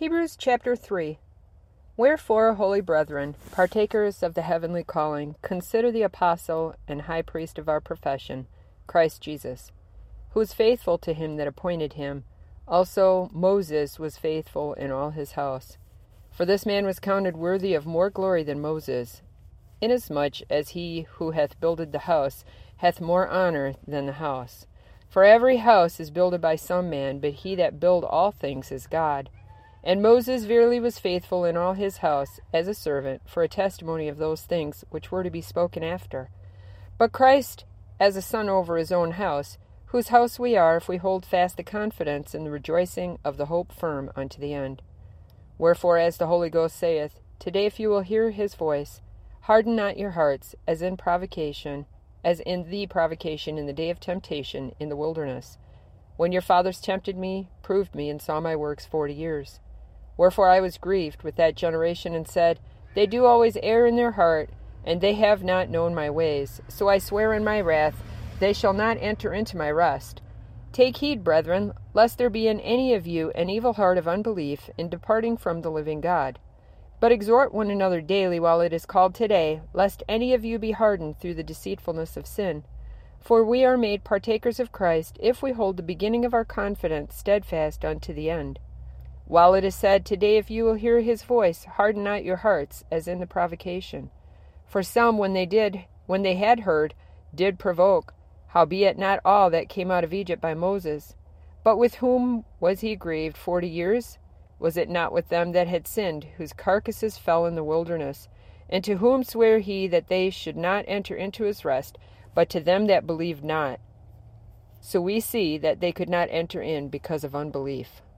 Hebrews chapter 3. Wherefore, holy brethren, partakers of the heavenly calling, consider the apostle and high priest of our profession, Christ Jesus, who is faithful to him that appointed him. Also Moses was faithful in all his house. For this man was counted worthy of more glory than Moses, inasmuch as he who hath builded the house hath more honor than the house. For every house is builded by some man, but he that build all things is God. And Moses verily was faithful in all his house as a servant, for a testimony of those things which were to be spoken after. But Christ as a son over his own house, whose house we are, if we hold fast the confidence and the rejoicing of the hope firm unto the end. Wherefore, as the Holy Ghost saith, Today if you will hear his voice, harden not your hearts, as in the provocation in the day of temptation in the wilderness, when your fathers tempted me, proved me, and saw my works 40 years. Wherefore I was grieved with that generation, and said, They do always err in their heart, and they have not known my ways. So I swear in my wrath, they shall not enter into my rest. Take heed, brethren, lest there be in any of you an evil heart of unbelief in departing from the living God. But exhort one another daily while it is called today, lest any of you be hardened through the deceitfulness of sin. For we are made partakers of Christ, if we hold the beginning of our confidence steadfast unto the end. While it is said, Today if you will hear his voice, harden not your hearts, as in the provocation. For some, when they had heard, did provoke, howbeit not all that came out of Egypt by Moses. But with whom was he grieved 40 years? Was it not with them that had sinned, whose carcasses fell in the wilderness? And to whom sware he that they should not enter into his rest, but to them that believed not? So we see that they could not enter in because of unbelief.